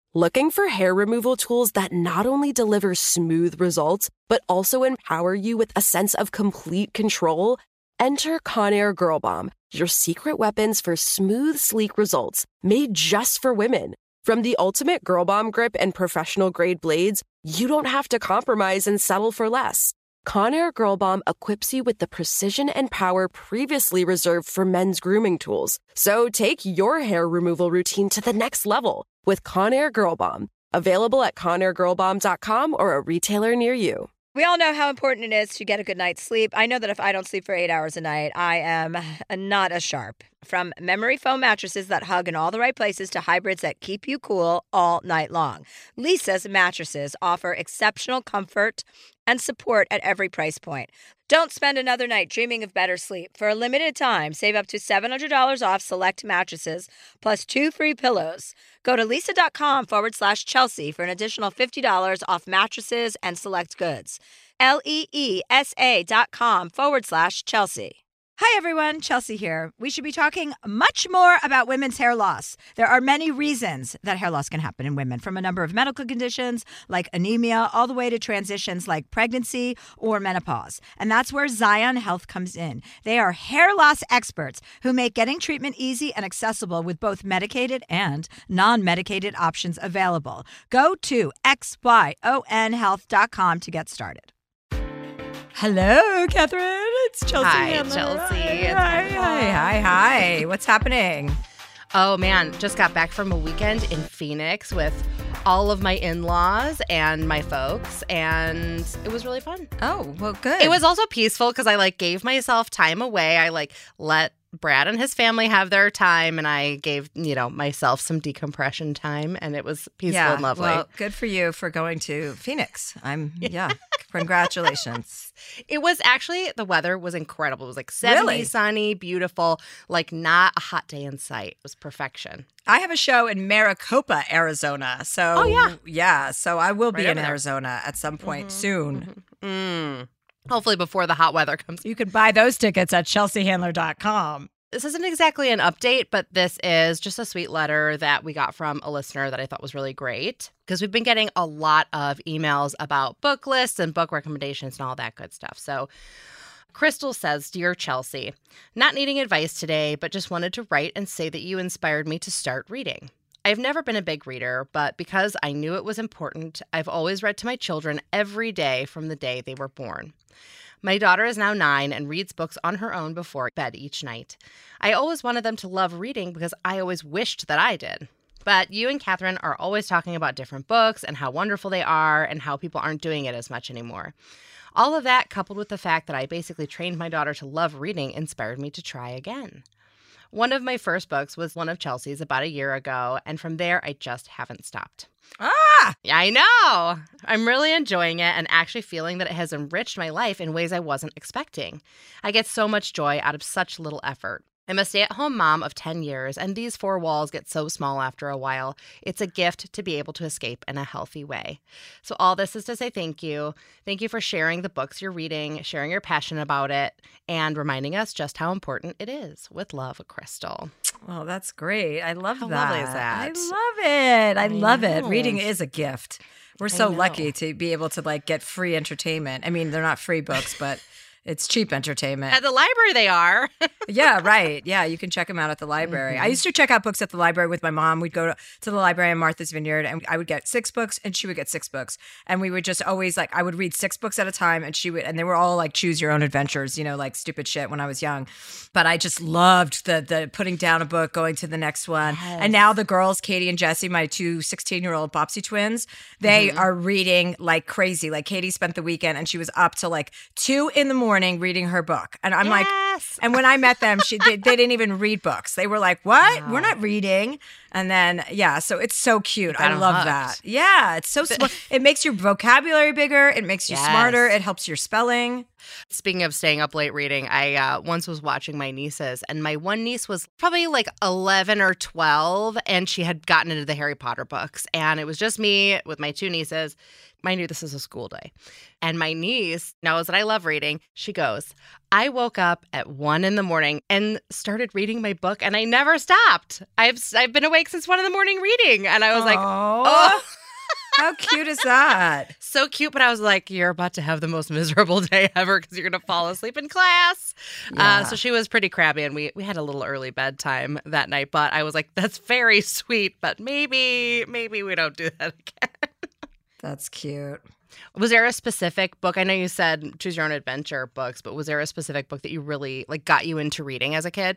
Looking for hair removal tools that not only deliver smooth results, but also empower you with a sense of complete control? Enter Conair Girl Bomb, your secret weapons for smooth, sleek results, made just for women. From the ultimate Girl Bomb grip and professional-grade blades, you don't have to compromise and settle for less. Conair Girl Bomb equips you with the precision and power previously reserved for men's grooming tools. So take your hair removal routine to the next level with Conair Girl Bomb. Available at ConairGirlBomb.com or a retailer near you. We all know how important it is to get a good night's sleep. I know that if I don't sleep for 8 hours a night, I am not as sharp. From memory foam mattresses that hug in all the right places to hybrids that keep you cool all night long, Lisa's mattresses offer exceptional comfort and support at every price point. Don't spend another night dreaming of better sleep. For a limited time, save up to $700 off select mattresses plus 2 free pillows. Go to lisa.com/Chelsea for an additional $50 off mattresses and select goods. LEESA.com/Chelsea. Hi, everyone. Chelsea here. We should be talking much more about women's hair loss. There are many reasons that hair loss can happen in women, from a number of medical conditions like anemia all the way to transitions like pregnancy or menopause. And that's where Zion Health comes in. They are hair loss experts who make getting treatment easy and accessible with both medicated and non-medicated options available. Go to xyonhealth.com to get started. Hello, Catherine. It's Chelsea. Hi, Handler. Chelsea. Hi. What's happening? Oh, man. Just got back from a weekend in Phoenix with all of my in-laws and my folks, and it was really fun. Oh, well, good. It was also peaceful because I, gave myself time away. I, let Brad and his family have their time, and I gave, myself some decompression time, and it was peaceful and lovely. Well, good for you for going to Phoenix. Congratulations. It was actually, the weather was incredible. It was 70, Really? sunny, beautiful, not a hot day in sight. It was perfection. I have a show in Maricopa, Arizona. So, Oh, yeah. Yeah, so I will be Right in over there. Arizona at some point soon. Hopefully before the hot weather comes. You could buy those tickets at chelseahandler.com. This isn't exactly an update, but this is just a sweet letter that we got from a listener that I thought was really great, because we've been getting a lot of emails about book lists and book recommendations and all that good stuff. So Crystal says, "Dear Chelsea, not needing advice today, but just wanted to write and say that you inspired me to start reading. I've never been a big reader, but because I knew it was important, I've always read to my children every day from the day they were born. My daughter is now 9 and reads books on her own before bed each night. I always wanted them to love reading because I always wished that I did. But you and Catherine are always talking about different books and how wonderful they are and how people aren't doing it as much anymore. All of that, coupled with the fact that I basically trained my daughter to love reading, inspired me to try again. One of my first books was one of Chelsea's about a year ago, and from there, I just haven't stopped." Ah! Yeah, I know. I'm really enjoying it and actually feeling that it has enriched my life in ways I wasn't expecting. I get so much joy out of such little effort. I'm a stay-at-home mom of 10 years, and these 4 walls get so small after a while. It's a gift to be able to escape in a healthy way. So all this is to say thank you. Thank you for sharing the books you're reading, sharing your passion about it, and reminding us just how important it is. With love, Crystal. Well, that's great. I love How that. lovely is that? I love it. I love it. know. Reading is a gift. We're so lucky to be able to get free entertainment. I mean, they're not free books, but it's cheap entertainment. At the library they are. Yeah, right. Yeah, you can check them out at the library. I used to check out books at the library with my mom. We'd go to the library in Martha's Vineyard, and I would get 6 books, and she would get 6 books. And we would just always, I would read 6 books at a time, and they were all choose your own adventures, stupid shit when I was young. But I just loved the putting down a book, going to the next one. Yes. And now the girls, Katie and Jessie, my 2 16-year-old Bopsy twins, they are reading like crazy. Katie spent the weekend, and she was up till 2 in the morning reading her book. And I'm and when I met them, they didn't even read books. They were like, what? Wow. We're not reading. And then, so it's so cute. I love that. Yeah, it's so smart. It makes your vocabulary bigger. It makes you smarter. It helps your spelling. Speaking of staying up late reading, I once was watching my nieces, and my one niece was probably 11 or 12, and she had gotten into the Harry Potter books. And it was just me with my 2 nieces. Mind you, this is a school day. And my niece knows that I love reading. She goes, "I woke up at 1 in the morning and started reading my book, and I never stopped. I've been awake since 1 in the morning reading." And I was like, "Oh, How cute is that? So cute, but I was like, you're about to have the most miserable day ever because you're going to fall asleep in class. Yeah. So she was pretty crabby, and we had a little early bedtime that night, but I was like, that's very sweet, but maybe we don't do that again. That's cute. Was there a specific book? I know you said choose your own adventure books, but was there a specific book that you really got you into reading as a kid?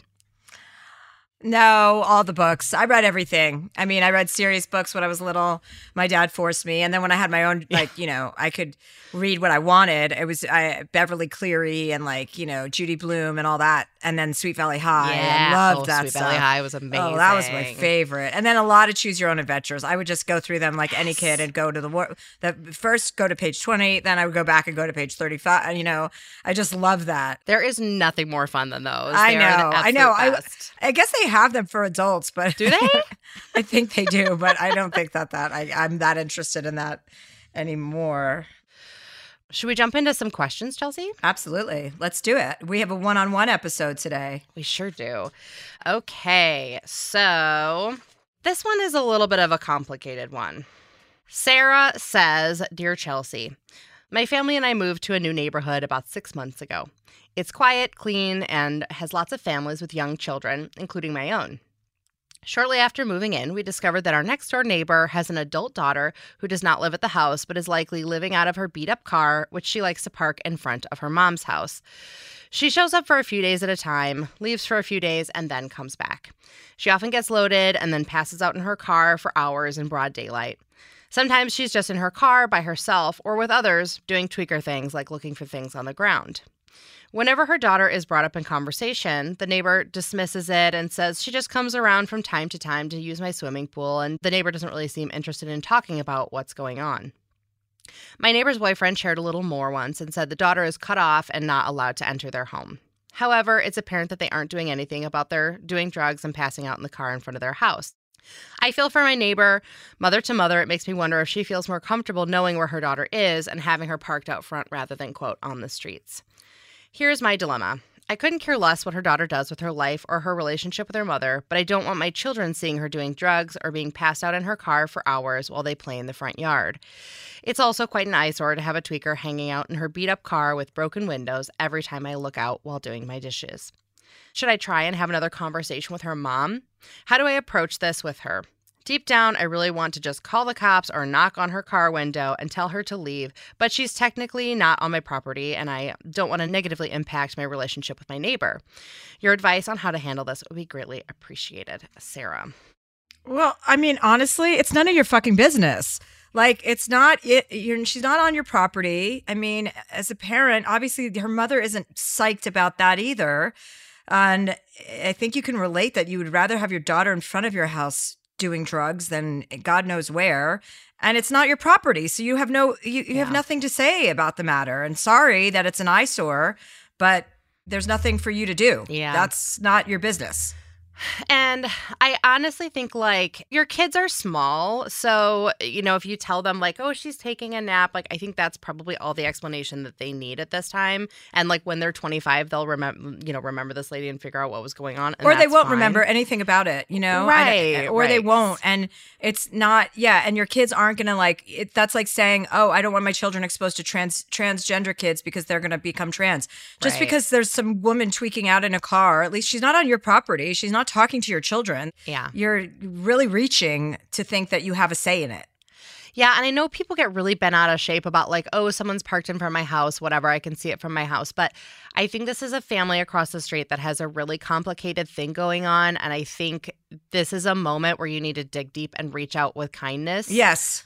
No, all the books. I read everything. I mean, I read serious books when I was little. My dad forced me. And then when I had my own, I could read what I wanted. It was Beverly Cleary and Judy Blume and all that. And then Sweet Valley High. Yeah. I loved that Sweet stuff. Valley High was amazing. Oh, that was my favorite. And then a lot of choose your own adventures. I would just go through them like any kid and go to first go to page 20. Then I would go back and go to page 35. I just love that. There is nothing more fun than those. I know. I guess they have them for adults, but do they? I think they do, but I don't think that I'm that interested in that anymore. Should we jump into some questions, Chelsea? Absolutely. Let's do it. We have a one-on-one episode today. We sure do. Okay, so this one is a little bit of a complicated one. Sarah says, Dear Chelsea, my family and I moved to a new neighborhood about 6 months ago. It's quiet, clean, and has lots of families with young children, including my own. Shortly after moving in, we discovered that our next-door neighbor has an adult daughter who does not live at the house but is likely living out of her beat-up car, which she likes to park in front of her mom's house. She shows up for a few days at a time, leaves for a few days, and then comes back. She often gets loaded and then passes out in her car for hours in broad daylight. Sometimes she's just in her car by herself or with others doing tweaker things like looking for things on the ground. Whenever her daughter is brought up in conversation, the neighbor dismisses it and says she just comes around from time to time to use my swimming pool, and the neighbor doesn't really seem interested in talking about what's going on. My neighbor's boyfriend shared a little more once and said the daughter is cut off and not allowed to enter their home. However, it's apparent that they aren't doing anything about their doing drugs and passing out in the car in front of their house. I feel for my neighbor, mother to mother. It makes me wonder if she feels more comfortable knowing where her daughter is and having her parked out front rather than, quote, on the streets. Here's my dilemma. I couldn't care less what her daughter does with her life or her relationship with her mother, but I don't want my children seeing her doing drugs or being passed out in her car for hours while they play in the front yard. It's also quite an eyesore to have a tweaker hanging out in her beat-up car with broken windows every time I look out while doing my dishes. Should I try and have another conversation with her mom? How do I approach this with her? Deep down, I really want to just call the cops or knock on her car window and tell her to leave, but she's technically not on my property, and I don't want to negatively impact my relationship with my neighbor. Your advice on how to handle this would be greatly appreciated. Sarah. Well, I mean, honestly, it's none of your fucking business. She's not on your property. I mean, as a parent, obviously her mother isn't psyched about that either. And I think you can relate that you would rather have your daughter in front of your house doing drugs than God knows where, and it's not your property, so you have have nothing to say about the matter. And sorry that it's an eyesore, but there's nothing for you to do. Yeah, that's not your business. And I honestly think, your kids are small. So, if you tell them, oh, she's taking a nap, I think that's probably all the explanation that they need at this time. And, when they're 25, they'll remember this lady and figure out what was going on. Or they won't remember anything about it, Right. Or they won't. And it's not, and your kids aren't going to, that's like saying, oh, I don't want my children exposed to transgender kids because they're going to become trans. Just because there's some woman tweaking out in a car, at least she's not on your property. She's not talking to your children. Yeah. You're really reaching to think that you have a say in it. Yeah, and I know people get really bent out of shape about oh, someone's parked in front of my house, whatever, I can see it from my house. But I think this is a family across the street that has a really complicated thing going on. And I think this is a moment where you need to dig deep and reach out with kindness. Yes.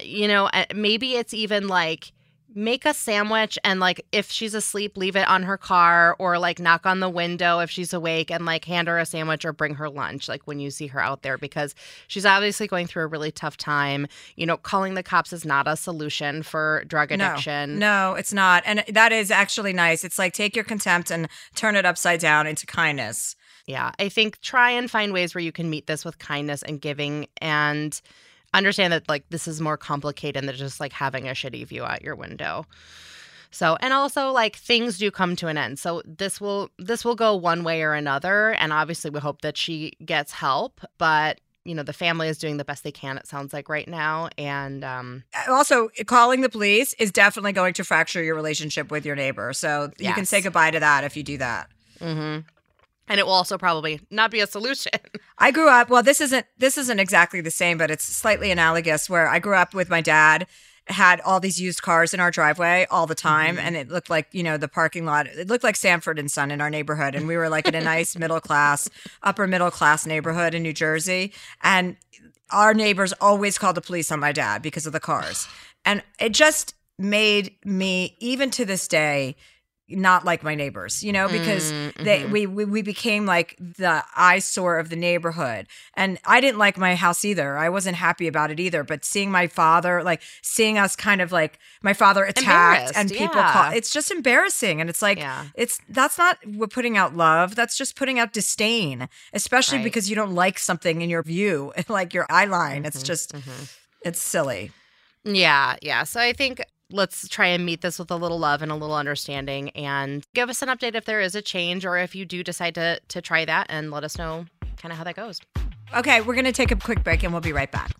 Maybe it's even make a sandwich and if she's asleep, leave it on her car, or knock on the window if she's awake and hand her a sandwich or bring her lunch when you see her out there, because she's obviously going through a really tough time. Calling the cops is not a solution for drug addiction. No, it's not. And that is actually nice. It's take your contempt and turn it upside down into kindness. Yeah, I think try and find ways where you can meet this with kindness and giving, and understand that this is more complicated than just having a shitty view out your window. So, and also things do come to an end. So this will go one way or another. And obviously we hope that she gets help, but the family is doing the best they can, it sounds like right now. And also, calling the police is definitely going to fracture your relationship with your neighbor. So you can say goodbye to that if you do that. Mm-hmm. And it will also probably not be a solution. I grew up, well, this isn't exactly the same, but it's slightly analogous, where I grew up with my dad, had all these used cars in our driveway all the time. And it looked like, the parking lot, it looked like Sanford and Son in our neighborhood. And we were like in a nice upper middle class neighborhood in New Jersey. And our neighbors always called the police on my dad because of the cars. And it just made me, even to this day, not like my neighbors, because we became like the eyesore of the neighborhood. And I didn't like my house either. I wasn't happy about it either. But seeing my father, seeing us kind of like my father attacked and people call, it's just embarrassing. And it's like, that's not putting out love. That's just putting out disdain, especially because you don't like something in your view, like your eye line. It's just, it's silly. Yeah. Yeah. So I think let's try and meet this with a little love and a little understanding, and give us an update if there is a change, or if you do decide to try that, and let us know kind of how that goes. Okay, we're going to take a quick break and we'll be right back.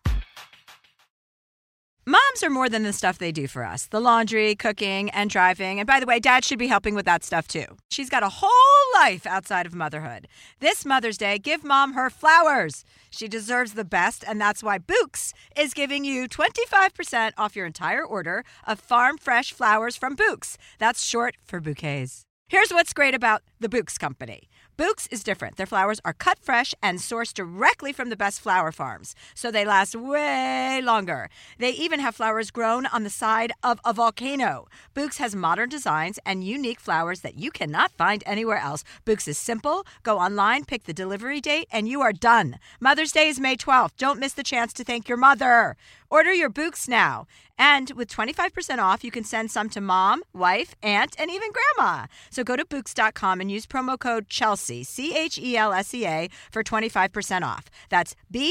Moms are more than the stuff they do for us. The laundry, cooking, and driving. And by the way, Dad should be helping with that stuff too. She's got a whole life outside of motherhood. This Mother's Day, give Mom her flowers. She deserves the best, and that's why Bouqs is giving you 25% off your entire order of farm fresh flowers from Bouqs. That's short for bouquets. Here's what's great about the Bouqs Company. Bouqs is different. Their flowers are cut fresh and sourced directly from the best flower farms, so they last way longer. They even have flowers grown on the side of a volcano. Bouqs has modern designs and unique flowers that you cannot find anywhere else. Bouqs is simple. Go online, pick the delivery date, and you are done. Mother's Day is May 12th. Don't miss the chance to thank your mother. Order your Bouqs now. And with 25% off, you can send some to mom, wife, aunt, and even grandma. So go to Bouqs.com and use promo code Chelsea, CHELSEA, for 25% off. That's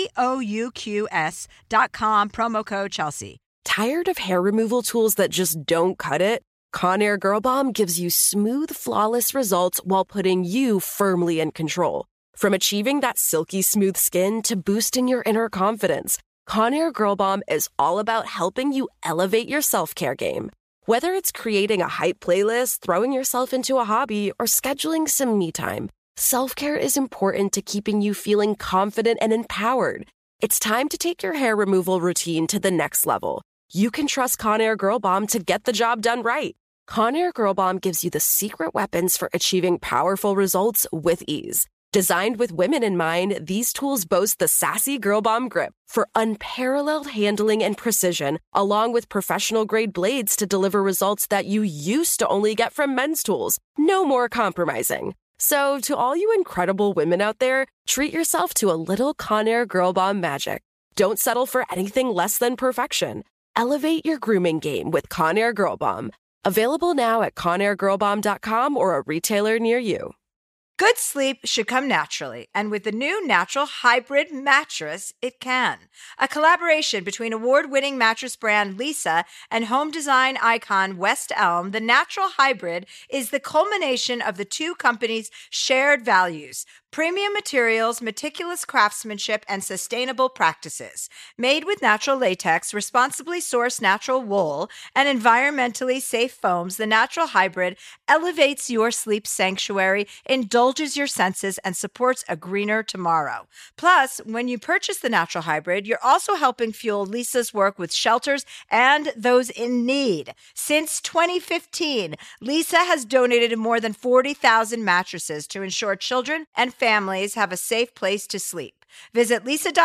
BOUQS.com, promo code Chelsea. Tired of hair removal tools that just don't cut it? Conair Girl Bomb gives you smooth, flawless results while putting you firmly in control. From achieving that silky smooth skin to boosting your inner confidence, Conair Girl Bomb is all about helping you elevate your self-care game. Whether it's creating a hype playlist, throwing yourself into a hobby, or scheduling some me time, self-care is important to keeping you feeling confident and empowered. It's time to take your hair removal routine to the next level. You can trust Conair Girl Bomb to get the job done right. Conair Girl Bomb gives you the secret weapons for achieving powerful results with ease. Designed with women in mind, these tools boast the sassy Girl Bomb grip for unparalleled handling and precision, along with professional-grade blades to deliver results that you used to only get from men's tools. No more compromising. So, to all you incredible women out there, treat yourself to a little Conair Girl Bomb magic. Don't settle for anything less than perfection. Elevate your grooming game with Conair Girl Bomb. Available now at ConairGirlBomb.com or a retailer near you. Good sleep should come naturally, and with the new Natural Hybrid mattress, it can. A collaboration between award-winning mattress brand Leesa and home design icon West Elm, the Natural Hybrid is the culmination of the two companies' shared values: premium materials, meticulous craftsmanship, and sustainable practices. Made with natural latex, responsibly sourced natural wool, and environmentally safe foams, the Natural Hybrid elevates your sleep sanctuary, indulges your senses, and supports a greener tomorrow. Plus, when you purchase the Natural Hybrid, you're also helping fuel Leesa's work with shelters and those in need. Since 2015, Leesa has donated more than 40,000 mattresses to ensure children and families have a safe place to sleep. Visit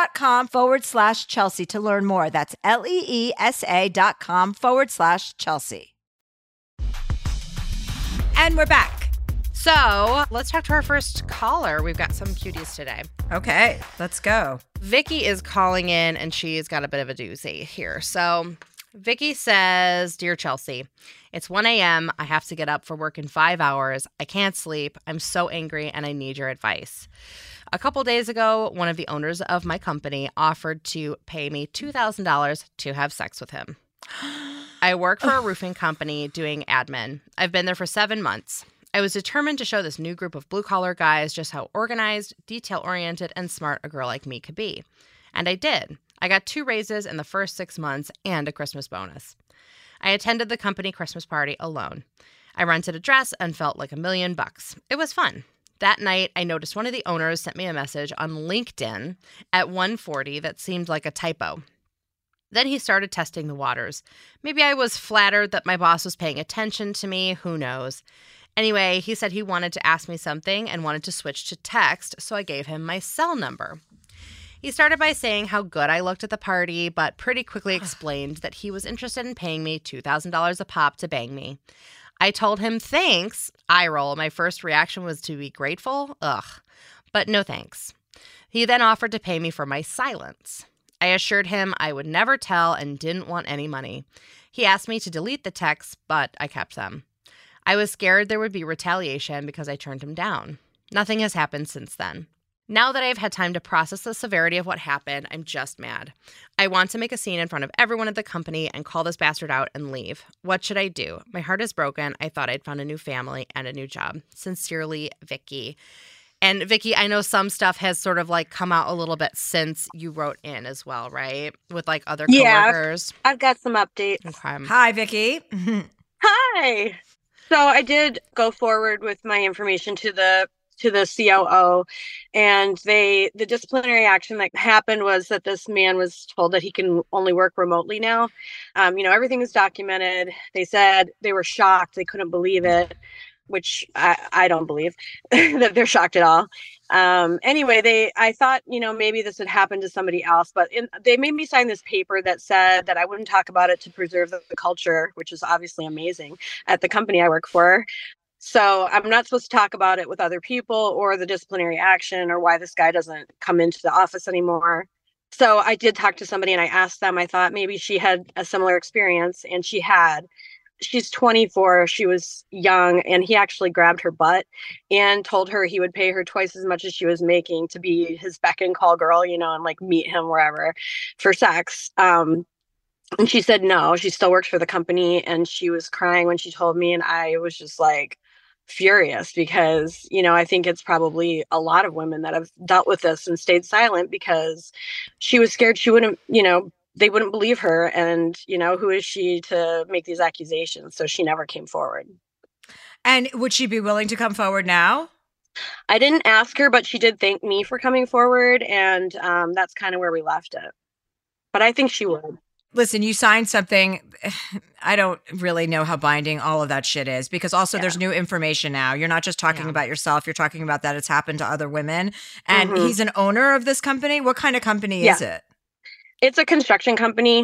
Leesa.com/Chelsea to learn more. That's LEESA.com/Chelsea. And we're back. So let's talk to our first caller. We've got some cuties today. Okay, let's go. Vicky is calling in, and she's got a bit of a doozy here. So Vicky says, "Dear Chelsea, it's 1 a.m. I have to get up for work in 5 hours. I can't sleep. I'm so angry, and I need your advice. A couple days ago, one of the owners of my company offered to pay me $2,000 to have sex with him. I work for a roofing company doing admin. I've been there for 7 months. I was determined to show this new group of blue-collar guys just how organized, detail-oriented, and smart a girl like me could be. And I did. I got 2 raises in the first 6 months and a Christmas bonus. I attended the company Christmas party alone. I rented a dress and felt like $1,000,000. It was fun. That night, I noticed one of the owners sent me a message on LinkedIn at 1:40 that seemed like a typo. Then he started testing the waters. Maybe I was flattered that my boss was paying attention to me. Who knows? Anyway, he said he wanted to ask me something and wanted to switch to text, so I gave him my cell number. He started by saying how good I looked at the party, but pretty quickly explained that he was interested in paying me $2,000 a pop to bang me. I told him thanks. Eye roll. My first reaction was to be grateful. Ugh. But no thanks. He then offered to pay me for my silence. I assured him I would never tell and didn't want any money. He asked me to delete the texts, but I kept them. I was scared there would be retaliation because I turned him down. Nothing has happened since then. Now that I've had time to process the severity of what happened, I'm just mad. I want to make a scene in front of everyone at the company and call this bastard out and leave. What should I do? My heart is broken. I thought I'd found a new family and a new job. Sincerely, Vicky. And Vicky, I know some stuff has sort of like come out a little bit since you wrote in as well, right? With like other coworkers. Yeah, I've got some updates. Okay. Hi, Vicky. Hi. So I did go forward with my information to the COO, and the disciplinary action that happened was that this man was told that he can only work remotely now. Everything is documented. They said they were shocked. They couldn't believe it, which I don't believe that they're shocked at all. Anyway, I thought, maybe this would happen to somebody else, but they made me sign this paper that said that I wouldn't talk about it to preserve the culture, which is obviously amazing at the company I work for. So I'm not supposed to talk about it with other people or the disciplinary action or why this guy doesn't come into the office anymore. So I did talk to somebody and I asked them, I thought maybe she had a similar experience, and she had. She's 24. She was young, and he actually grabbed her butt and told her he would pay her twice as much as she was making to be his beck and call girl, and like meet him wherever for sex. And she said no, she still works for the company, and she was crying when she told me, and I was just like furious because, I think it's probably a lot of women that have dealt with this and stayed silent because she was scared she wouldn't, they wouldn't believe her. And, who is she to make these accusations? So she never came forward. And would she be willing to come forward now? I didn't ask her, but she did thank me for coming forward. And that's kind of where we left it. But I think she would. Listen, you signed something. I don't really know how binding all of that shit is, because also there's new information now. You're not just talking about yourself. You're talking about that it's happened to other women. And he's an owner of this company. What kind of company is it? It's a construction company.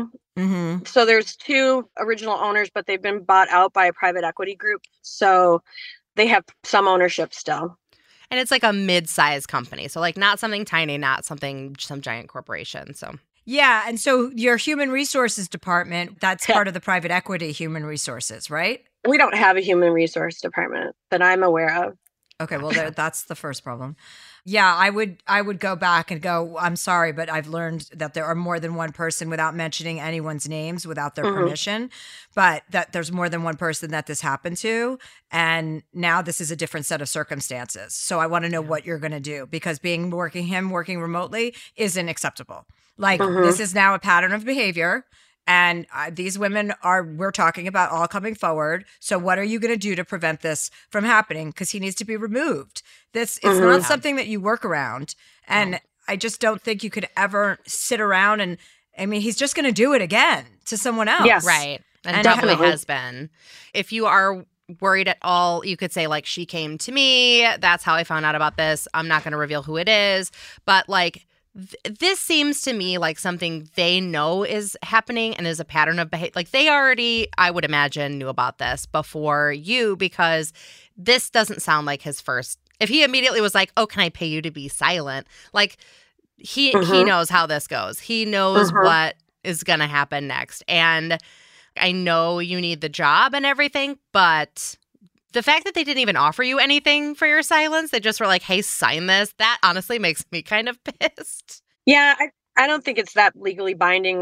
So there's 2 original owners, but they've been bought out by a private equity group. So they have some ownership still. And it's like a mid-sized company. So like not something tiny, not some giant corporation. So yeah. And so your human resources department, that's part of the private equity human resources, right? We don't have a human resource department that I'm aware of. Okay. Well, that's the first problem. Yeah, I would go back and go, I'm sorry, but I've learned that there are more than one person, without mentioning anyone's names, without their permission, but that there's more than one person that this happened to. And now this is a different set of circumstances. So I want to know what you're going to do, because working remotely isn't acceptable. Like this is now a pattern of behavior. And these women we're talking about all coming forward. So what are you going to do to prevent this from happening? Because he needs to be removed. It's not something that you work around. And I just don't think you could ever sit around and, he's just going to do it again to someone else. Yes. Right. And definitely has been. If you are worried at all, you could say like, she came to me. That's how I found out about this. I'm not going to reveal who it is. But like, this seems to me like something they know is happening and is a pattern of behavior. Like they already, I would imagine, knew about this before you, because this doesn't sound like his first. If he immediately was like, oh, can I pay you to be silent? Like he knows how this goes. He knows what is going to happen next. And I know you need the job and everything, but the fact that they didn't even offer you anything for your silence, they just were like, hey, sign this. That honestly makes me kind of pissed. Yeah, I don't think it's that legally binding.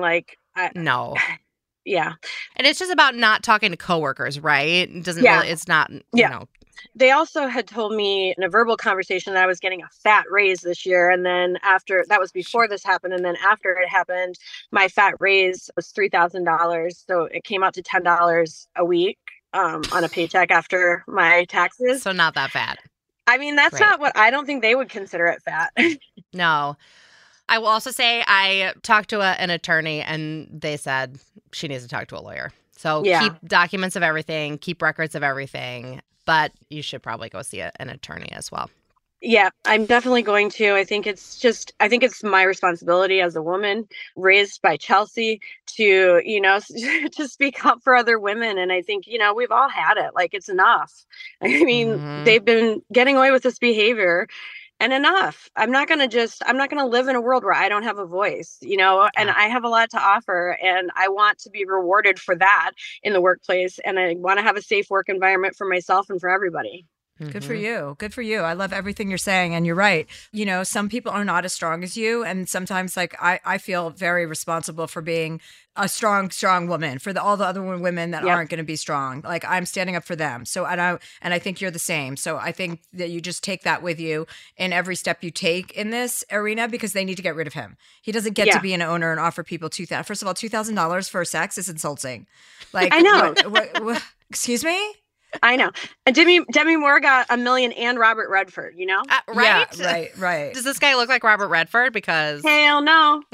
No. Yeah. And it's just about not talking to coworkers, right? It doesn't really, it's not, They also had told me in a verbal conversation that I was getting a fat raise this year. And then after that was before this happened. And then after it happened, my fat raise was $3,000. So it came out to $10 a week on a paycheck after my taxes. So not that bad. I mean, that's Right. not what I don't think they would consider it fat. No. I will also say I talked to an attorney and they said she needs to talk to a lawyer. So Yeah. keep documents of everything, keep records of everything, but you should probably go see an attorney as well. Yeah, I'm definitely going to. I think it's my responsibility as a woman raised by Chelsea to, to speak up for other women. And I think, we've all had it. Like, it's enough. I mean, Mhm. they've been getting away with this behavior and enough. I'm not going to live in a world where I don't have a voice, and Yeah. I have a lot to offer and I want to be rewarded for that in the workplace. And I want to have a safe work environment for myself and for everybody. Good for Mhm. you. Good for you. I love everything you're saying. And you're right. Some people are not as strong as you. And sometimes, like, I feel very responsible for being a strong woman for all the other women that Yep. aren't going to be strong. Like, I'm standing up for them. So, and I think you're the same. So I think that you just take that with you in every step you take in this arena because they need to get rid of him. He doesn't get Yeah. to be an owner and offer people $2,000. First of all, $2,000 for sex is insulting. Like, I know. what, excuse me? I know. And Demi Moore got $1 million and Robert Redford, Right? Yeah, right. Does this guy look like Robert Redford? Because Hell no.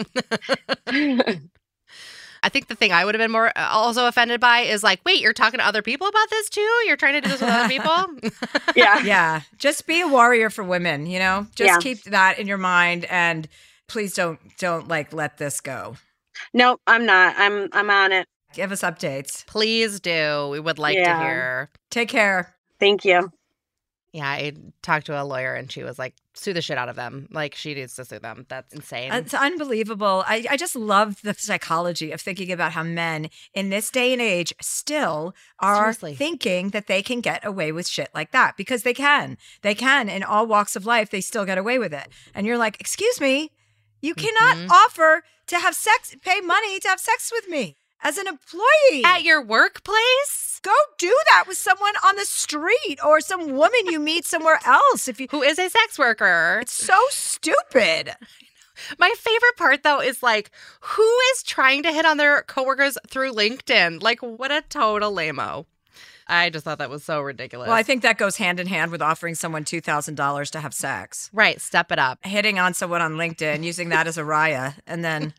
I think the thing I would have been more also offended by is like, wait, you're talking to other people about this too? You're trying to do this with other people? Yeah. Yeah. Just be a warrior for women, Just Yeah. keep that in your mind and please don't like let this go. No, I'm not. I'm on it. Give us updates. Please do. We would like to Yeah. hear. Take care. Thank you. Yeah, I talked to a lawyer and she was like, sue the shit out of them. Like, she needs to sue them. That's insane. It's unbelievable. I just love the psychology of thinking about how men in this day and age still are Seriously. thinking that they can get away with shit like that because they can. They can in all walks of life. They still get away with it. And you're like, excuse me, you cannot Mhm. offer to have sex, pay money to have sex with me as an employee. At your workplace? Go do that with someone on the street or some woman you meet somewhere else. Who is a sex worker? It's so stupid. My favorite part, though, is like, who is trying to hit on their coworkers through LinkedIn? Like, what a total lame-o. I just thought that was so ridiculous. Well, I think that goes hand in hand with offering someone $2,000 to have sex. Right, step it up. Hitting on someone on LinkedIn, using that as a raya, and then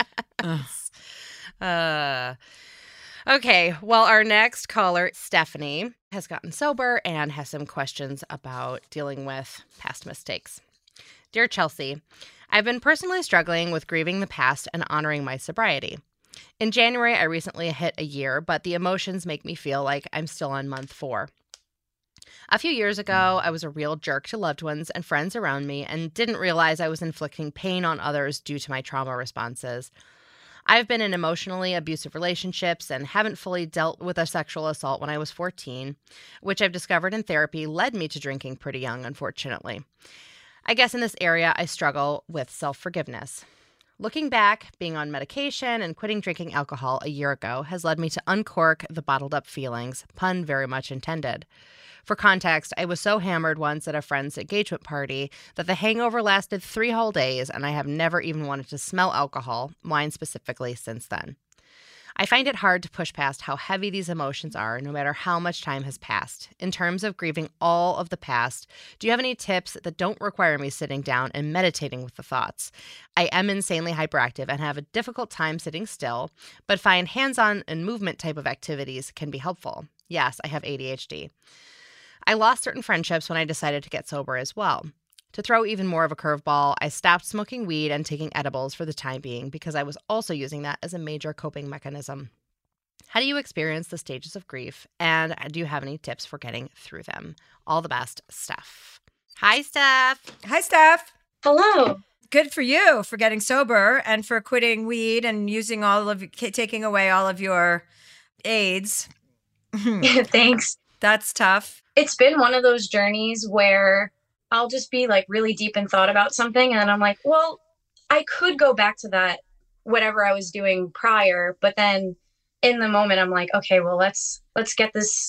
Okay, well, our next caller, Stephanie, has gotten sober and has some questions about dealing with past mistakes. Dear Chelsea, I've been personally struggling with grieving the past and honoring my sobriety. In January, I recently hit a year, but the emotions make me feel like I'm still on month 4. A few years ago, I was a real jerk to loved ones and friends around me and didn't realize I was inflicting pain on others due to my trauma responses. I've been in emotionally abusive relationships and haven't fully dealt with a sexual assault when I was 14, which I've discovered in therapy led me to drinking pretty young, unfortunately. I guess in this area, I struggle with self-forgiveness. Looking back, being on medication and quitting drinking alcohol a year ago has led me to uncork the bottled-up feelings, pun very much intended. For context, I was so hammered once at a friend's engagement party that the hangover lasted 3 whole days, and I have never even wanted to smell alcohol, wine specifically, since then. I find it hard to push past how heavy these emotions are, no matter how much time has passed. In terms of grieving all of the past, do you have any tips that don't require me sitting down and meditating with the thoughts? I am insanely hyperactive and have a difficult time sitting still, but find hands-on and movement type of activities can be helpful. Yes, I have ADHD. I lost certain friendships when I decided to get sober as well. To throw even more of a curveball, I stopped smoking weed and taking edibles for the time being because I was also using that as a major coping mechanism. How do you experience the stages of grief, and do you have any tips for getting through them? All the best, Steph. Hi, Steph. hi, Steph. Hello. Good for you for getting sober and for quitting weed and using taking away all of your aids. Thanks. That's tough. It's been one of those journeys where I'll just be like really deep in thought about something and I'm like, well, I could go back to that, whatever I was doing prior. But then in the moment, I'm like, okay, well, let's get this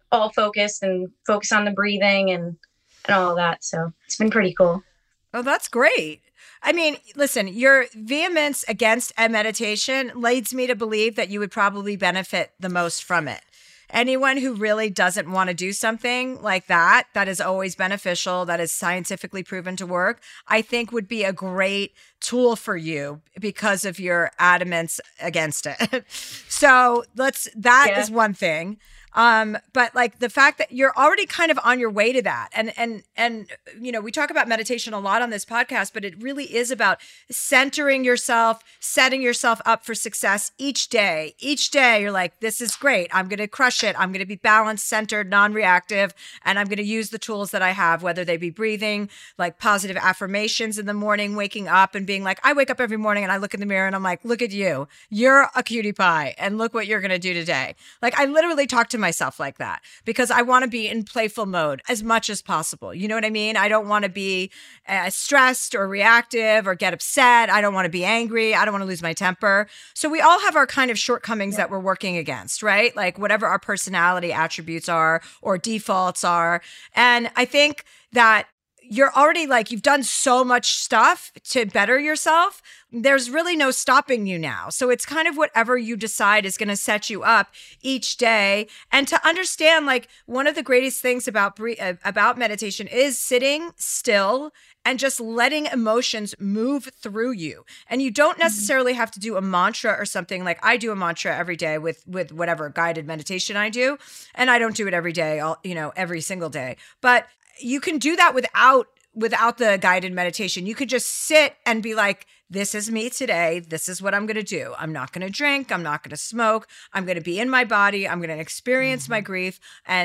all focused and focus on the breathing and all of that. So it's been pretty cool. Oh, that's great. I mean, listen, your vehemence against meditation leads me to believe that you would probably benefit the most from it. Anyone who really doesn't want to do something like that, that is always beneficial, that is scientifically proven to work, I think would be a great tool for you because of your adamance against it. So that is one thing. But like the fact that you're already kind of on your way to that. And, you know, we talk about meditation a lot on this podcast, but it really is about centering yourself, setting yourself up for success each day. Each day you're like, this is great. I'm going to crush it. I'm going to be balanced, centered, non-reactive. And I'm going to use the tools that I have, whether they be breathing, like positive affirmations in the morning, waking up and being like, I wake up every morning and I look in the mirror and I'm like, look at you. You're a cutie pie and look what you're going to do today. Like I literally talk to myself like that because I want to be in playful mode as much as possible. You know what I mean? I don't want to be stressed or reactive or get upset. I don't want to be angry. I don't want to lose my temper. So we all have our kind of shortcomings that we're working against, right? Like whatever our personality attributes are or defaults are. And I think that you're already like, you've done so much stuff to better yourself. There's really no stopping you now. So it's kind of whatever you decide is going to set you up each day. And to understand, like, one of the greatest things about meditation is sitting still and just letting emotions move through you. And you don't necessarily have to do a mantra or something. Like I do a mantra every day with whatever guided meditation I do. And I don't do it every day, every single day. But you can do that without the guided meditation. You could just sit and be like, this is me today. This is what I'm going to do. I'm not going to drink. I'm not going to smoke. I'm going to be in my body. I'm going to experience my grief.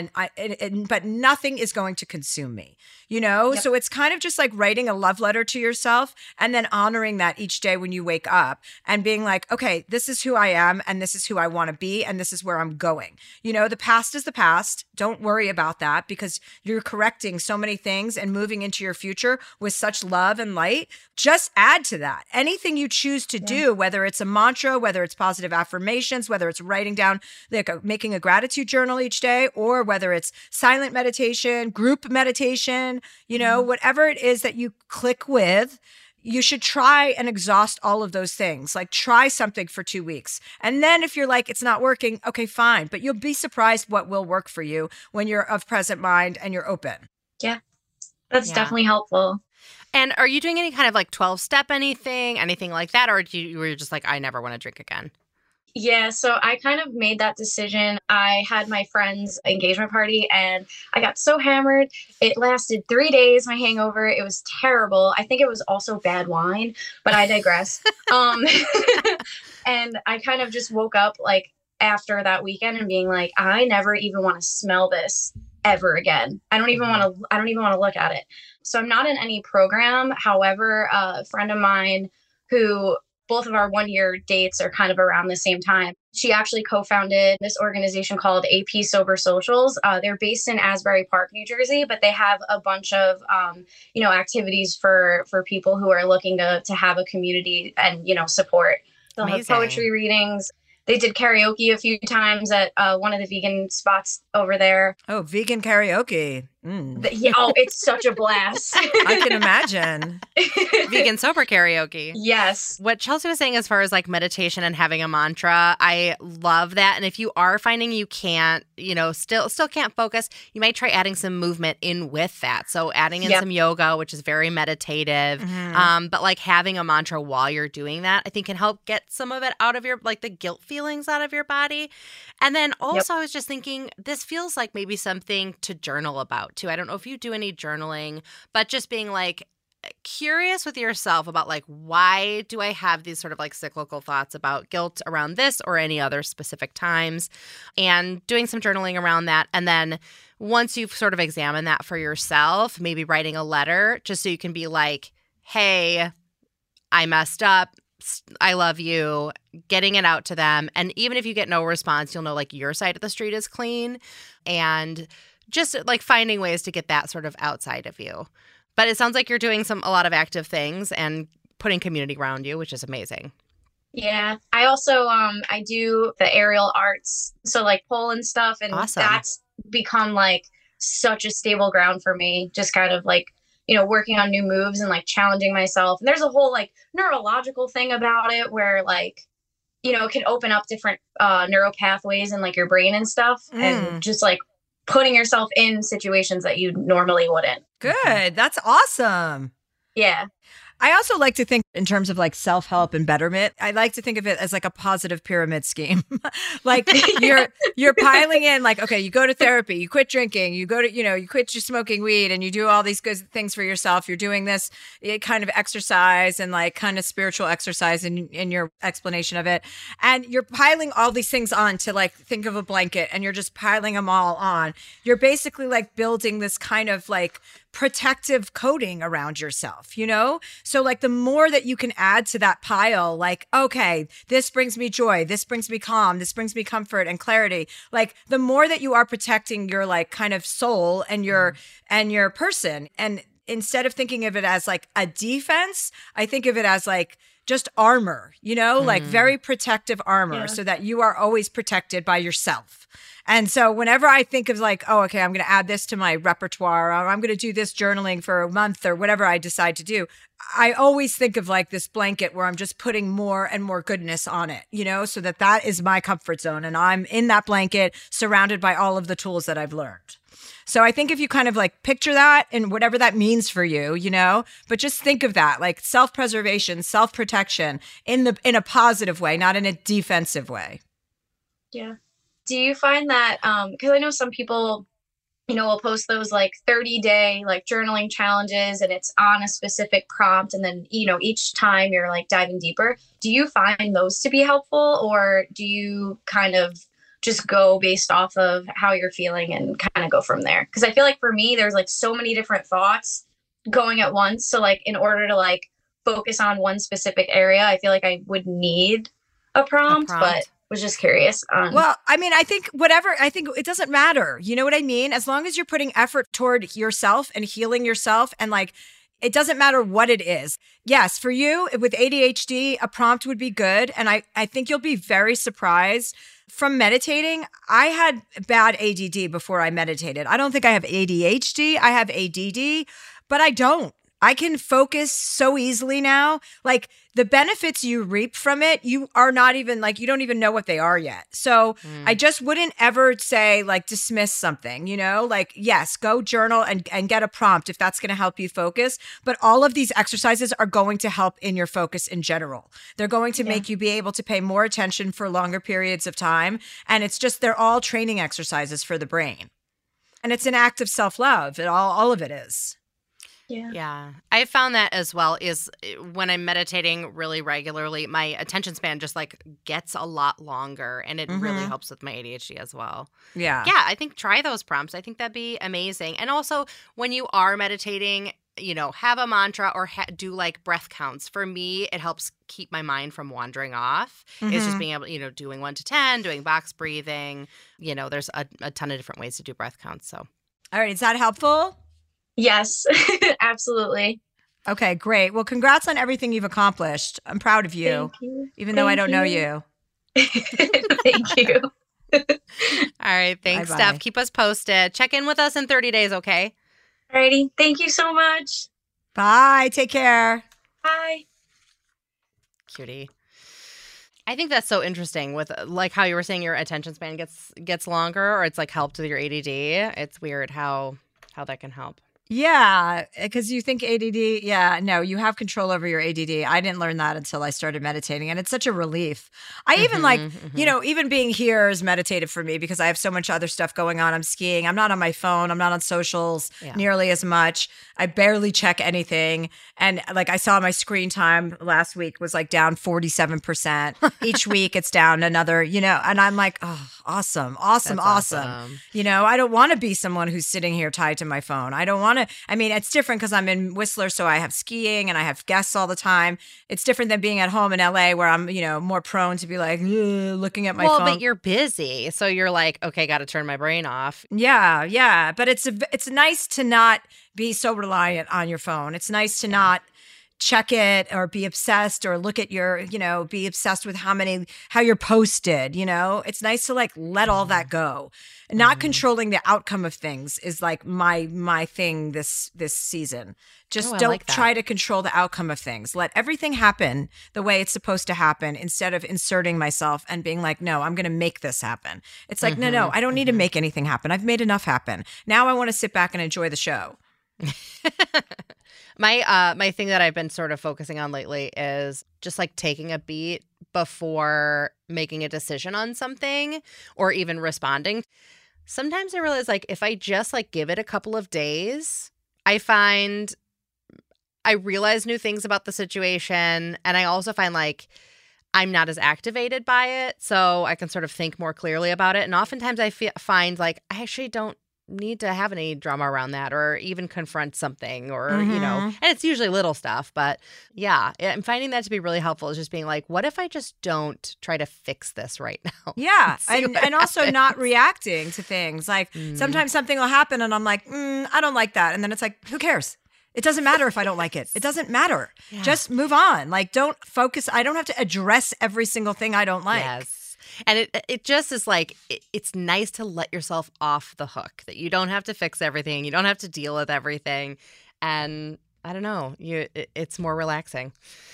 But nothing is going to consume me, you know? Yep. So it's kind of just like writing a love letter to yourself and then honoring that each day when you wake up and being like, okay, this is who I am and this is who I want to be and this is where I'm going. You know, the past is the past. Don't worry about that because you're correcting so many things and moving into your future with such love and light. Just add to that. Anything you choose to do, whether it's a mantra, whether it's positive affirmations, whether it's writing down, making a gratitude journal each day, or whether it's silent meditation, group meditation, you know, whatever it is that you click with, you should try and exhaust all of those things. Like try something for 2 weeks. And then if you're like, it's not working, okay, fine. But you'll be surprised what will work for you when you're of present mind and you're open. Yeah, that's definitely helpful. And are you doing any kind of like 12-step anything like that? Or were you just like, I never want to drink again? Yeah, so I kind of made that decision. I had my friend's engagement party and I got so hammered. It lasted 3 days, my hangover. It was terrible. I think it was also bad wine, but I digress. And I kind of just woke up like after that weekend and being like, I never even want to smell this ever again. I don't even want to look at it. So I'm not in any program. However, a friend of mine who both of our 1-year dates are kind of around the same time. She actually co-founded this organization called AP Sober Socials. They're based in Asbury Park, New Jersey, but they have a bunch of, activities for people who are looking to have a community and, support. They'll have poetry readings. They did karaoke a few times at one of the vegan spots over there. Oh, vegan karaoke. It's such a blast. I can imagine. Vegan sober karaoke. Yes. What Chelsea was saying as far as like meditation and having a mantra, I love that. And if you are finding you can't, still can't focus, you might try adding some movement in with that. So adding in some yoga, which is very meditative. Mm-hmm. But like having a mantra while you're doing that, I think can help get some of it out of your, like the guilt feelings out of your body. And then also I was just thinking, this feels like maybe something to journal about too. I don't know if you do any journaling, but just being like curious with yourself about like, why do I have these sort of like cyclical thoughts about guilt around this or any other specific times, and doing some journaling around that. And then once you've sort of examined that for yourself, maybe writing a letter just so you can be like, hey, I messed up. I love you, getting it out to them. And even if you get no response, you'll know like your side of the street is clean, and just like finding ways to get that sort of outside of you. But it sounds like you're doing a lot of active things and putting community around you, which is amazing. Yeah. I also I do the aerial arts, so like pole and stuff, and Awesome. that's become like such a stable ground for me. Just kind of like, working on new moves and like challenging myself. And there's a whole like neurological thing about it where like, it can open up different neural pathways in like your brain and stuff, and just like putting yourself in situations that you normally wouldn't. Good. That's awesome. Yeah. I also like to think in terms of like self-help and betterment. I like to think of it as like a positive pyramid scheme. Like you're piling in like, okay, you go to therapy, you quit drinking, you go to, you quit your smoking weed and you do all these good things for yourself. You're doing this kind of exercise and like kind of spiritual exercise in your explanation of it. And you're piling all these things on to like think of a blanket and you're just piling them all on. You're basically like building this kind of like protective coating around yourself, So like the more that you can add to that pile, like, okay, this brings me joy, this brings me calm, this brings me comfort and clarity. Like the more that you are protecting your like kind of soul and your person. And instead of thinking of it as like a defense, I think of it as like just armor, like very protective armor so that you are always protected by yourself. And so whenever I think of like, oh, okay, I'm going to add this to my repertoire, or I'm going to do this journaling for a month or whatever I decide to do, I always think of like this blanket where I'm just putting more and more goodness on it, so that is my comfort zone. And I'm in that blanket surrounded by all of the tools that I've learned. So I think if you kind of like picture that and whatever that means for you, but just think of that like self-preservation, self-protection in a positive way, not in a defensive way. Yeah. Do you find that, because I know some people, will post those like 30-day like journaling challenges and it's on a specific prompt. And then, each time you're like diving deeper. Do you find those to be helpful, or do you kind of just go based off of how you're feeling and kind of go from there? Because I feel like for me, there's like so many different thoughts going at once. So like in order to like focus on one specific area, I feel like I would need a prompt. But was just curious. Well, I mean, I think it doesn't matter. You know what I mean? As long as you're putting effort toward yourself and healing yourself and like, it doesn't matter what it is. Yes, for you with ADHD, a prompt would be good. And I think you'll be very surprised from meditating. I had bad ADD before I meditated. I don't think I have ADHD. I have ADD, but I don't. I can focus so easily now. Like the benefits you reap from it, you are not even like, you don't even know what they are yet. So I just wouldn't ever say like dismiss something, like, yes, go journal and get a prompt if that's going to help you focus. But all of these exercises are going to help in your focus in general. They're going to make you be able to pay more attention for longer periods of time. And it's just, they're all training exercises for the brain. And it's an act of self-love. All of it is. Yeah. I found that as well is when I'm meditating really regularly, my attention span just like gets a lot longer, and it really helps with my ADHD as well. Yeah. Yeah. I think try those prompts. I think that'd be amazing. And also when you are meditating, have a mantra or do like breath counts. For me, it helps keep my mind from wandering off. It's just being able, doing 1 to 10, doing box breathing. There's a ton of different ways to do breath counts. So. All right. Is that helpful? Yes, absolutely. Okay, great. Well, congrats on everything you've accomplished. I'm proud of you. Thank you. Even though I don't know you. Thank you. All right. Thanks, Bye-bye. Steph. Keep us posted. Check in with us in 30 days, okay? Alrighty. Thank you so much. Bye. Take care. Bye. Cutie. I think that's so interesting with like how you were saying your attention span gets longer, or it's like helped with your ADD. It's weird how that can help. Yeah, because you think ADD, no, you have control over your ADD. I didn't learn that until I started meditating, and it's such a relief. I even like, even being here is meditative for me because I have so much other stuff going on. I'm skiing. I'm not on my phone. I'm not on socials nearly as much. I barely check anything. And like I saw my screen time last week was like down 47%. Each week it's down another, and I'm like, oh, awesome. I don't want to be someone who's sitting here tied to my phone. I don't want to. I mean, it's different because I'm in Whistler, so I have skiing and I have guests all the time. It's different than being at home in LA where I'm, more prone to be like looking at my phone. Well, but you're busy, so you're like, okay, got to turn my brain off. Yeah. But it's nice to not be so reliant on your phone. It's nice to not check it or be obsessed or look at your, be obsessed with how you're posted, It's nice to like let all that go. Not controlling the outcome of things is like my thing this season. Just don't like try to control the outcome of things. Let everything happen the way it's supposed to happen instead of inserting myself and being like, no, I'm going to make this happen. It's like, no, I don't need to make anything happen. I've made enough happen. Now I want to sit back and enjoy the show. My thing that I've been sort of focusing on lately is just like taking a beat before making a decision on something or even responding. Sometimes I realize like if I just like give it a couple of days, I find I realize new things about the situation, and I also find like I'm not as activated by it, so I can sort of think more clearly about it. And oftentimes I find like I actually don't need to have any drama around that or even confront something or, and it's usually little stuff. But yeah, I'm finding that to be really helpful is just being like, what if I just don't try to fix this right now? Yeah. and also not reacting to things. Like sometimes something will happen and I'm like, I don't like that. And then it's like, who cares? It doesn't matter if I don't like it. It doesn't matter. Yeah. Just move on. Like, don't focus. I don't have to address every single thing I don't like. Yes. And it just is like, it's nice to let yourself off the hook, that you don't have to fix everything. You don't have to deal with everything. And I don't know, it's more relaxing.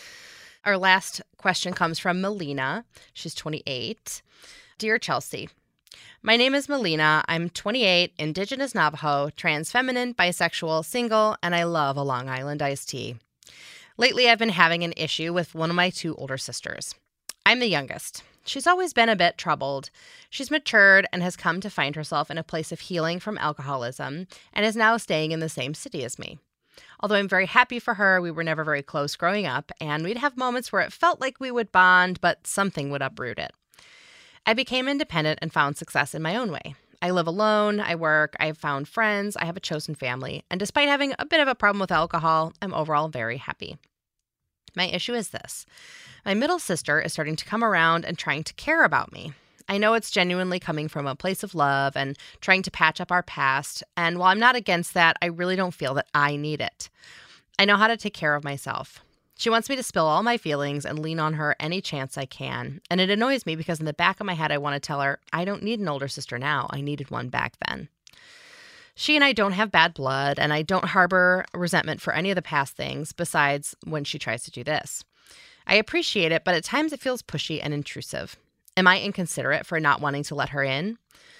Our last question comes from Melina. She's 28. Dear Chelsea, my name is Melina. I'm 28, Indigenous Navajo, trans feminine, bisexual, single, and I love a Long Island iced tea. Lately, I've been having an issue with one of my 2 older sisters. I'm the youngest. She's always been a bit troubled. She's matured and has come to find herself in a place of healing from alcoholism and is now staying in the same city as me. Although I'm very happy for her, we were never very close growing up, and we'd have moments where it felt like we would bond, but something would uproot it. I became independent and found success in my own way. I live alone, I work, I've found friends, I have a chosen family, and despite having a bit of a problem with alcohol, I'm overall very happy. My issue is this. My middle sister is starting to come around and trying to care about me. I know it's genuinely coming from a place of love and trying to patch up our past, and while I'm not against that, I really don't feel that I need it. I know how to take care of myself. She wants me to spill all my feelings and lean on her any chance I can, and it annoys me because in the back of my head I want to tell her, I don't need an older sister now, I needed one back then. She and I don't have bad blood, and I don't harbor resentment for any of the past things besides when she tries to do this. I appreciate it, but at times it feels pushy and intrusive. Am I inconsiderate for not wanting to let her in?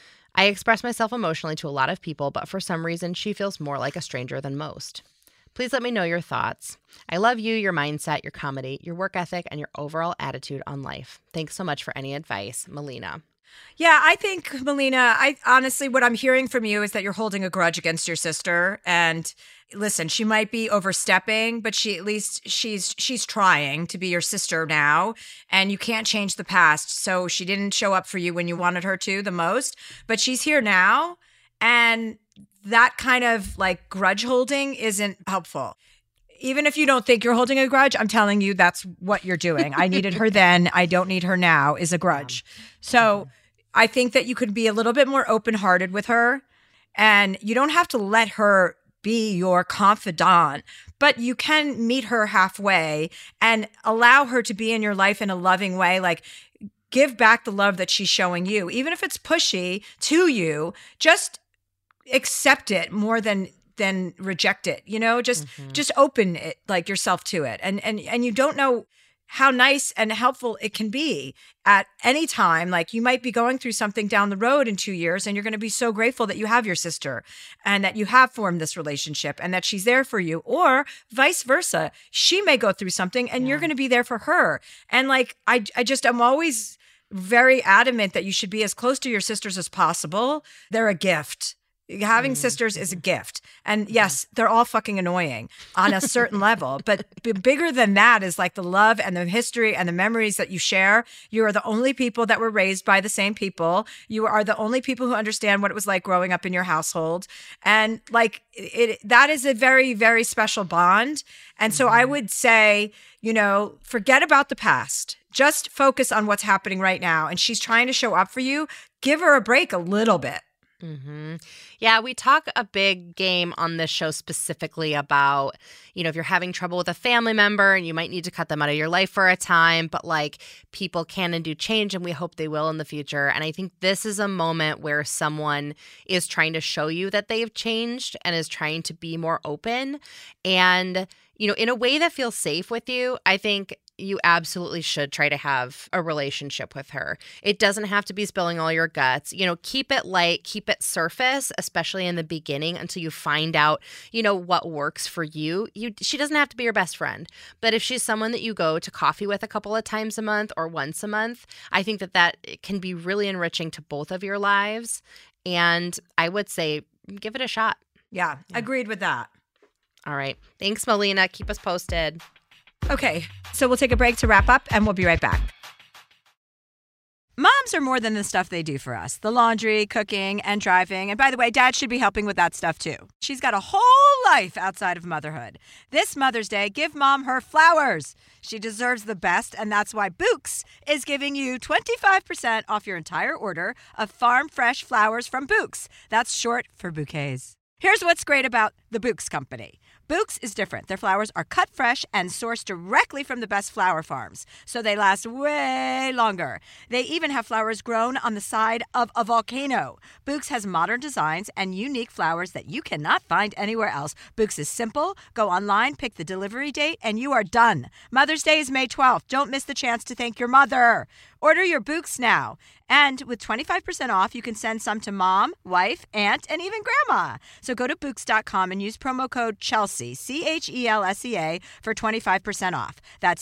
I express myself emotionally to a lot of people, but for some reason she feels more like a stranger than most. Please let me know your thoughts. I love you, your mindset, your comedy, your work ethic, and your overall attitude on life. Thanks so much for any advice, Melina. Yeah, I think, Melina, I honestly, what I'm hearing from you is that you're holding a grudge against your sister. And listen, she might be overstepping, but she at least she's trying to be your sister now. And you can't change the past. So she didn't show up for you when you wanted her to the most, but she's here now. And that kind of like grudge holding isn't helpful. Even if you don't think you're holding a grudge, I'm telling you that's what you're doing. I needed her then. I don't need her now is a grudge. So I think that you could be a little bit more open-hearted with her, and you don't have to let her be your confidant, but you can meet her halfway and allow her to be in your life in a loving way. Like, give back the love that she's showing you. Even if it's pushy to you, just accept it more than reject it, just open it, like yourself to it. And you don't know how nice and helpful it can be at any time. Like, you might be going through something down the road in 2 years, and you're going to be so grateful that you have your sister and that you have formed this relationship and that she's there for you, or vice versa. She may go through something and you're going to be there for her. And like, I'm always very adamant that you should be as close to your sisters as possible. They're a gift. Having sisters is a gift. And yes, they're all fucking annoying on a certain level. But bigger than that is like the love and the history and the memories that you share. You are the only people that were raised by the same people. You are the only people who understand what it was like growing up in your household. And like that is a very, very special bond. And so I would say, forget about the past. Just focus on what's happening right now. And she's trying to show up for you. Give her a break a little bit. Mm-hmm. Yeah, we talk a big game on this show specifically about, if you're having trouble with a family member and you might need to cut them out of your life for a time, but like people can and do change and we hope they will in the future. And I think this is a moment where someone is trying to show you that they've changed and is trying to be more open and, in a way that feels safe with you. I think you absolutely should try to have a relationship with her. It doesn't have to be spilling all your guts. Keep it light, keep it surface, especially in the beginning until you find out, what works for you. She doesn't have to be your best friend, but if she's someone that you go to coffee with a couple of times a month or once a month, I think that can be really enriching to both of your lives. And I would say give it a shot. Yeah. Agreed with that. All right. Thanks, Melina. Keep us posted. Okay, so we'll take a break to wrap up, and we'll be right back. Moms are more than the stuff they do for us. The laundry, cooking, and driving. And by the way, Dad should be helping with that stuff too. She's got a whole life outside of motherhood. This Mother's Day, give Mom her flowers. She deserves the best, and that's why Bouqs is giving you 25% off your entire order of farm fresh flowers from Bouqs. That's short for bouquets. Here's what's great about the Bouqs Company. Bouqs is different. Their flowers are cut fresh and sourced directly from the best flower farms, so they last way longer. They even have flowers grown on the side of a volcano. Bouqs has modern designs and unique flowers that you cannot find anywhere else. Bouqs is simple. Go online, pick the delivery date, and you are done. Mother's Day is May 12th. Don't miss the chance to thank your mother. Order your Bouqs now. And with 25% off, you can send some to mom, wife, aunt, and even grandma. So go to Bouqs.com and use promo code Chelsea, CHELSEA, for 25% off. That's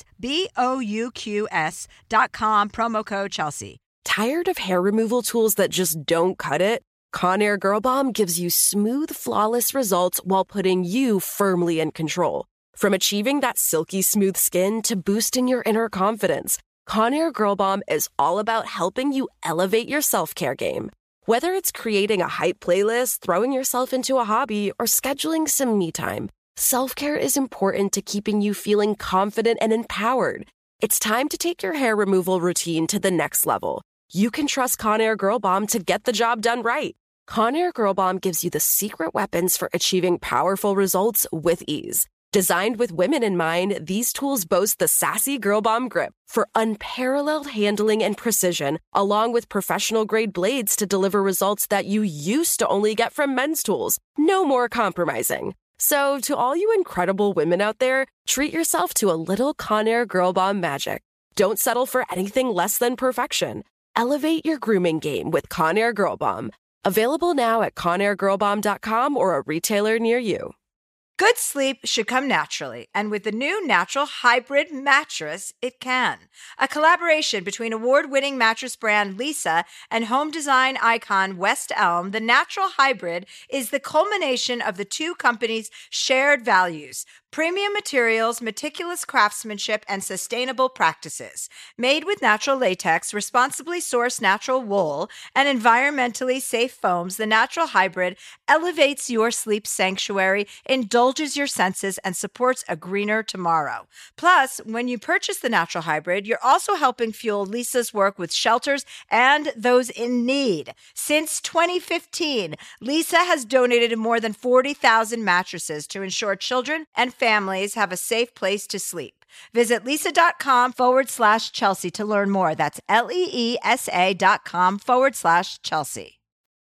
BOUQS.com, promo code Chelsea. Tired of hair removal tools that just don't cut it? Conair Girl Bomb gives you smooth, flawless results while putting you firmly in control. From achieving that silky smooth skin to boosting your inner confidence, Conair Girl Bomb is all about helping you elevate your self-care game. Whether it's creating a hype playlist, throwing yourself into a hobby, or scheduling some me time, self-care is important to keeping you feeling confident and empowered. It's time to take your hair removal routine to the next level. You can trust Conair Girl Bomb to get the job done right. Conair Girl Bomb gives you the secret weapons for achieving powerful results with ease. Designed with women in mind, these tools boast the sassy Girl Bomb grip for unparalleled handling and precision, along with professional-grade blades to deliver results that you used to only get from men's tools. No more compromising. So, to all you incredible women out there, treat yourself to a little Conair Girl Bomb magic. Don't settle for anything less than perfection. Elevate your grooming game with Conair Girl Bomb. Available now at ConairGirlBomb.com or a retailer near you. Good sleep should come naturally, and with the new Natural Hybrid mattress, it can. A collaboration between award-winning mattress brand Leesa and home design icon West Elm, the Natural Hybrid is the culmination of the two companies' shared values: premium materials, meticulous craftsmanship, and sustainable practices. Made with natural latex, responsibly sourced natural wool, and environmentally safe foams, the Natural Hybrid elevates your sleep sanctuary, indulges your senses, and supports a greener tomorrow. Plus, when you purchase the Natural Hybrid, you're also helping fuel Leesa's work with shelters and those in need. Since 2015, Leesa has donated more than 40,000 mattresses to ensure children and families have a safe place to sleep. Visit Leesa.com/Chelsea to learn more. That's LEESA.com/Chelsea.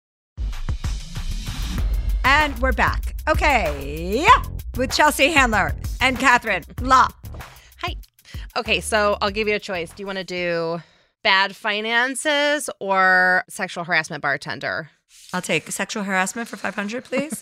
And we're back. Okay. Yeah. With Chelsea Handler and Catherine Law. Hi. Okay, so I'll give you a choice. Do you want to do bad finances or sexual harassment bartender? I'll take sexual harassment for $500, please.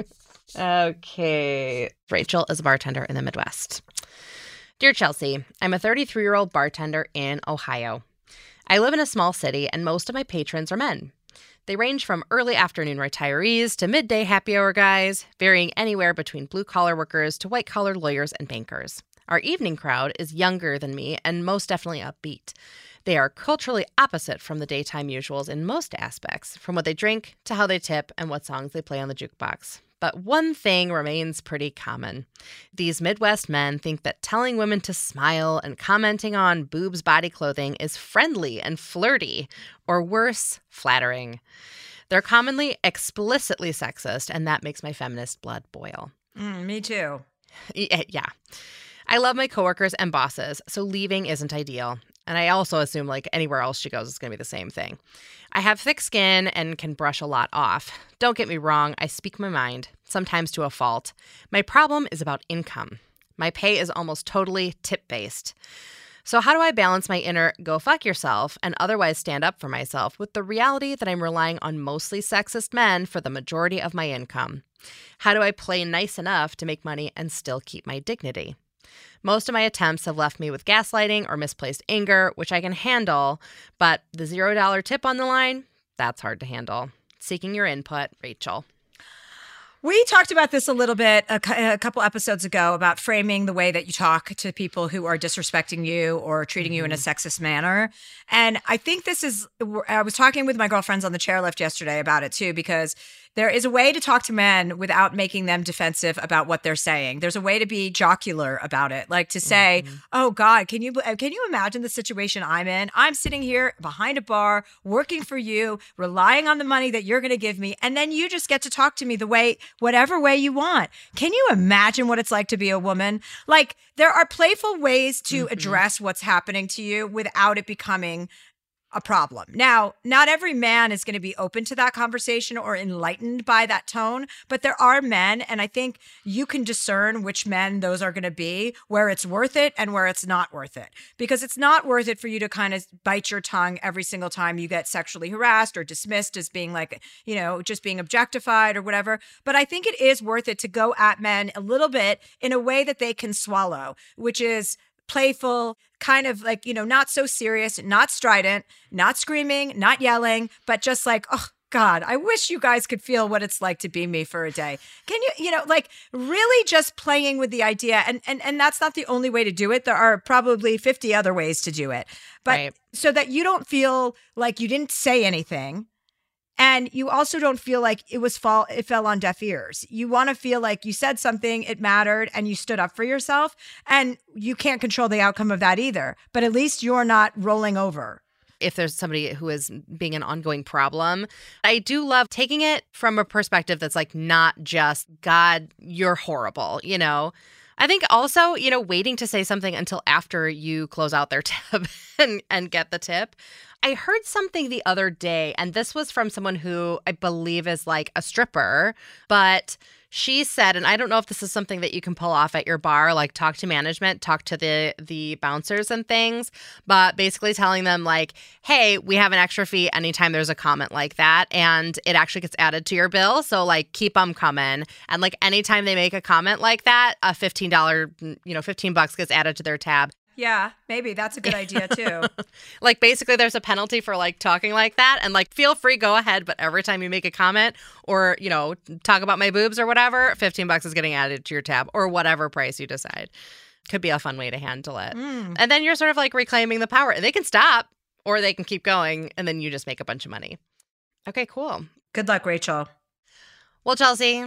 Okay. Rachel is a bartender in the Midwest. Dear Chelsea, I'm a 33-year-old bartender in Ohio. I live in a small city, and most of my patrons are men. They range from early afternoon retirees to midday happy hour guys, varying anywhere between blue-collar workers to white-collar lawyers and bankers. Our evening crowd is younger than me and most definitely upbeat. They are culturally opposite from the daytime usuals in most aspects, from what they drink to how they tip and what songs they play on the jukebox. But one thing remains pretty common. These Midwest men think that telling women to smile and commenting on boobs' body clothing is friendly and flirty, or worse, flattering. They're commonly explicitly sexist, and that makes my feminist blood boil. Me too. Yeah. I love my coworkers and bosses, so leaving isn't ideal. And I also assume like anywhere else she goes, it's going to be the same thing. I have thick skin and can brush a lot off. Don't get me wrong, I speak my mind, sometimes to a fault. My problem is about income. My pay is almost totally tip-based. So how do I balance my inner go fuck yourself and otherwise stand up for myself with the reality that I'm relying on mostly sexist men for the majority of my income? How do I play nice enough to make money and still keep my dignity? Most of my attempts have left me with gaslighting or misplaced anger, which I can handle, but the $0 tip on the line, that's hard to handle. Seeking your input, Rachel. We talked about this a little bit a couple episodes ago about framing the way that you talk to people who are disrespecting you or treating you in a sexist manner. And I think I was talking with my girlfriends on the chairlift yesterday about it too, because there is a way to talk to men without making them defensive about what they're saying. There's a way to be jocular about it, like to say, oh God, can you imagine the situation I'm in? I'm sitting here behind a bar, working for you, relying on the money that you're going to give me. And then you just get to talk to me whatever way you want. Can you imagine what it's like to be a woman? Like, there are playful ways to address what's happening to you without it becoming a problem. Now, not every man is going to be open to that conversation or enlightened by that tone, but there are men, and I think you can discern which men those are going to be, where it's worth it and where it's not worth it. Because it's not worth it for you to kind of bite your tongue every single time you get sexually harassed or dismissed as being like, just being objectified or whatever. But I think it is worth it to go at men a little bit in a way that they can swallow, which is playful, kind of like, not so serious, not strident, not screaming, not yelling, but just like, oh God, I wish you guys could feel what it's like to be me for a day. Can you, like really just playing with the idea. And that's not the only way to do it. There are probably 50 other ways to do it. But so that you don't feel like you didn't say anything. And you also don't feel like it fell on deaf ears. You want to feel like you said something, it mattered, and you stood up for yourself. And you can't control the outcome of that either. But at least you're not rolling over. If there's somebody who is being an ongoing problem, I do love taking it from a perspective that's like not just, God, you're horrible, I think also, waiting to say something until after you close out their tab and get the tip. I heard something the other day, and this was from someone who I believe is like a stripper, but she said, and I don't know if this is something that you can pull off at your bar, like talk to management, talk to the bouncers and things, but basically telling them like, hey, we have an extra fee anytime there's a comment like that, and it actually gets added to your bill, so like keep them coming. And like anytime they make a comment like that, a $15, $15 gets added to their tab. Yeah, maybe that's a good idea too. Like basically there's a penalty for like talking like that, and like feel free, go ahead, but every time you make a comment or, talk about my boobs or whatever, $15 is getting added to your tab or whatever price you decide. Could be a fun way to handle it. And then you're sort of like reclaiming the power, and they can stop or they can keep going, and then you just make a bunch of money. Okay, cool. Good luck, Rachel. Well, Chelsea.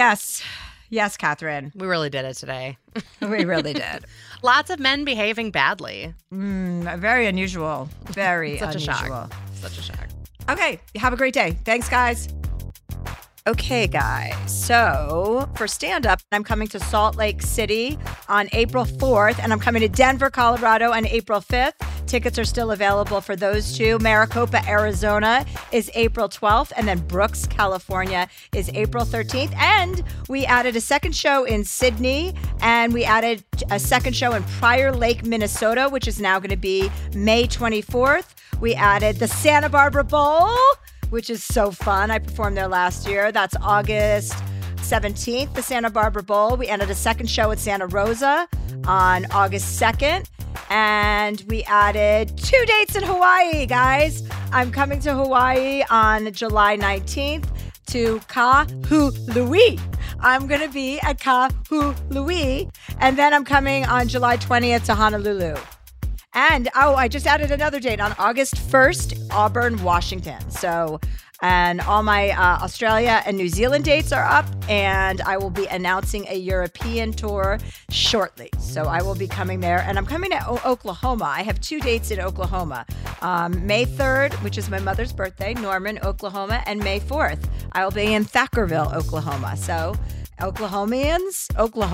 Yes, Catherine. We really did it today. We really did. Lots of men behaving badly. Very unusual. Very Such unusual. Such a shock. Okay. Have a great day. Thanks, guys. Okay, guys. So for stand-up, I'm coming to Salt Lake City on April 4th, and I'm coming to Denver, Colorado on April 5th. Tickets are still available for those two. Maricopa, Arizona is April 12th, and then Brooks, California is April 13th. And we added a second show in Sydney, and we added a second show in Prior Lake, Minnesota, which is now going to be May 24th. We added the Santa Barbara Bowl, which is so fun. I performed there last year. That's August 17th, the Santa Barbara Bowl. We added a second show at Santa Rosa on August 2nd. And we added 2 dates in Hawaii, guys. I'm coming to Hawaii on July 19th to Kahului. I'm going to be at Kahului. And then I'm coming on July 20th to Honolulu. And, I just added another date on August 1st, Auburn, Washington. So, and all my Australia and New Zealand dates are up, and I will be announcing a European tour shortly. So I will be coming there, and I'm coming to Oklahoma. I have 2 dates in Oklahoma. May 3rd, which is my mother's birthday, Norman, Oklahoma, and May 4th, I will be in Thackerville, Oklahoma. So Oklahomans,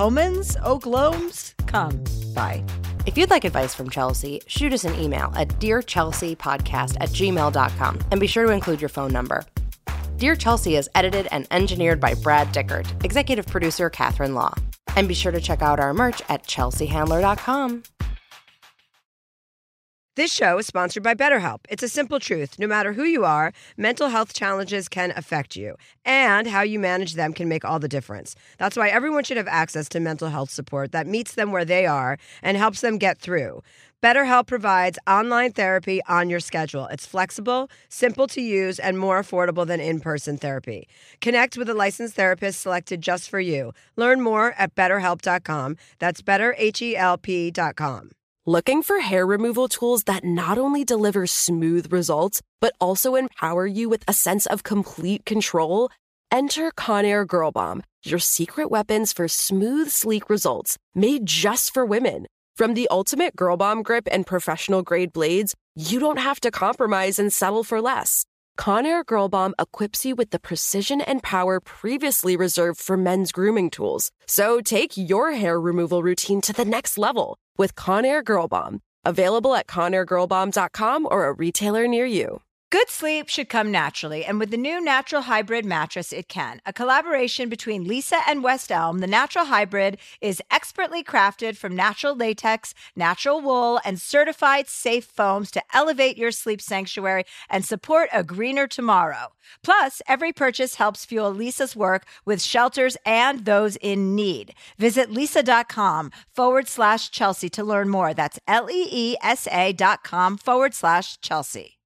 come by. If you'd like advice from Chelsea, shoot us an email at dearchelseapodcast@gmail.com and be sure to include your phone number. Dear Chelsea is edited and engineered by Brad Dickert, executive producer Catherine Law. And be sure to check out our merch at chelseahandler.com. This show is sponsored by BetterHelp. It's a simple truth. No matter who you are, mental health challenges can affect you, and how you manage them can make all the difference. That's why everyone should have access to mental health support that meets them where they are and helps them get through. BetterHelp provides online therapy on your schedule. It's flexible, simple to use, and more affordable than in-person therapy. Connect with a licensed therapist selected just for you. Learn more at BetterHelp.com. That's BetterHelp.com. Looking for hair removal tools that not only deliver smooth results, but also empower you with a sense of complete control? Enter Conair Girl Bomb, your secret weapons for smooth, sleek results, made just for women. From the ultimate Girl Bomb grip and professional-grade blades, you don't have to compromise and settle for less. Conair Girl Bomb equips you with the precision and power previously reserved for men's grooming tools. So take your hair removal routine to the next level with Conair Girl Bomb. Available at ConairGirlBomb.com or a retailer near you. Good sleep should come naturally, and with the new Natural Hybrid mattress, it can. A collaboration between Lisa and West Elm, the Natural Hybrid is expertly crafted from natural latex, natural wool, and certified safe foams to elevate your sleep sanctuary and support a greener tomorrow. Plus, every purchase helps fuel Lisa's work with shelters and those in need. Visit lisa.com/Chelsea to learn more. That's LEESA.com/Chelsea.